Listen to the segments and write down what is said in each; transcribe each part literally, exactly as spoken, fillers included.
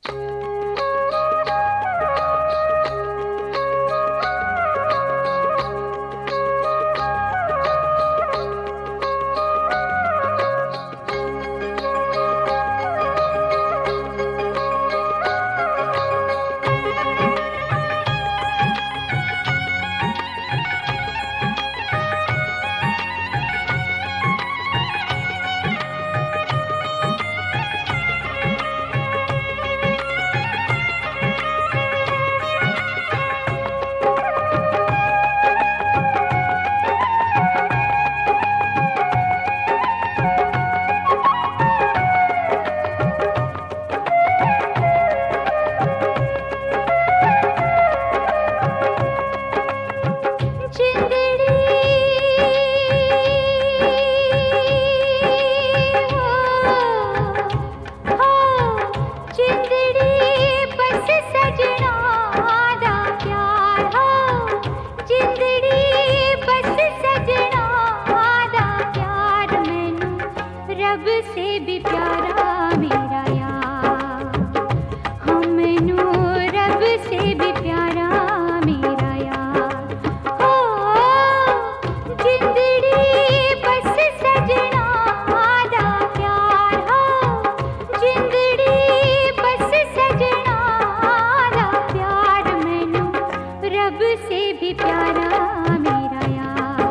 रब से भी प्यारा मेरा यार, हाँ मैनू रब से भी प्यारा मेरा यार। हो जिंदड़ी बस सजना दा प्यार, हो जिंदड़ी बस सजना दा प्यार, मैनू रब से भी प्यारा मेरा यार।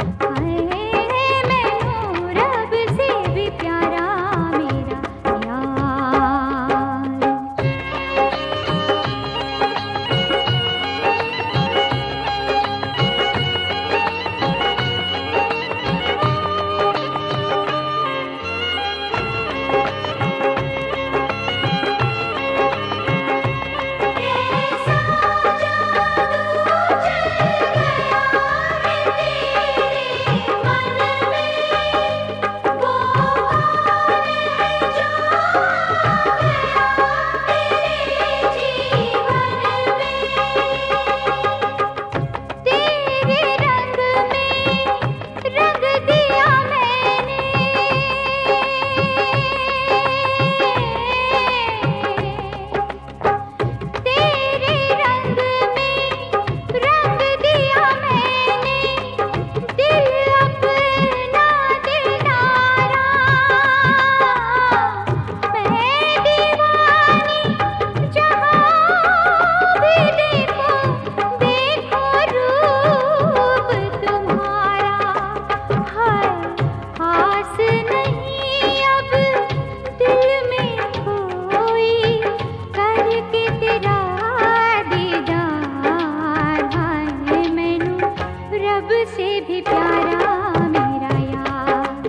से भी प्यारा मेरा यार,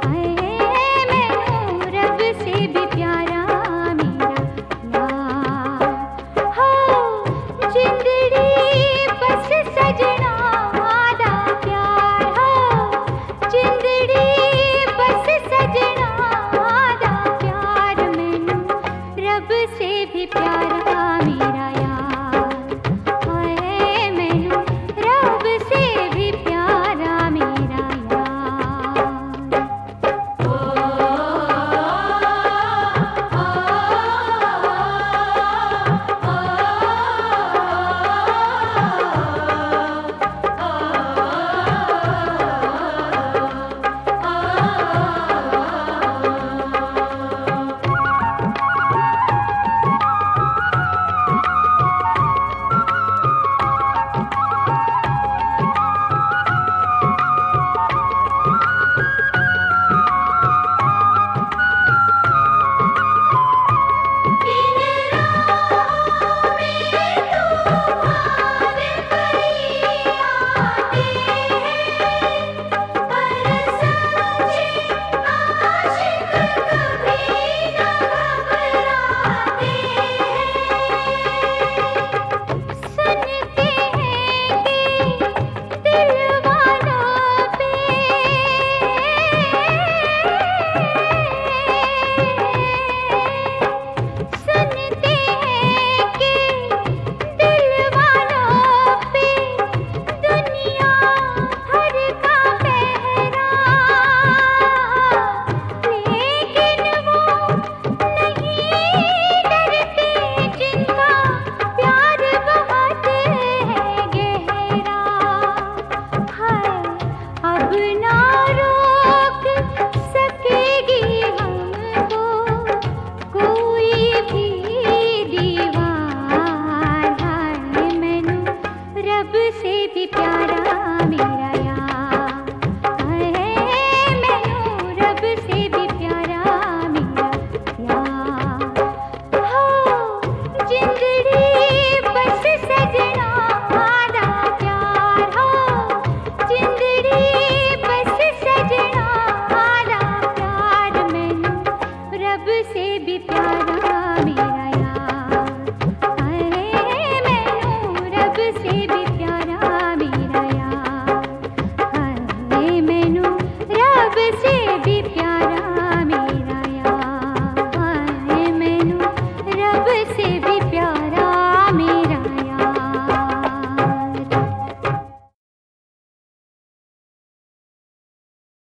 मैनू रब से भी प्यारा मेरा यार। हो जिंदड़ी बस सजना दा प्यार, हो जिंदड़ी बस सजना दा प्यार, मैनू रब से भी प्यारा।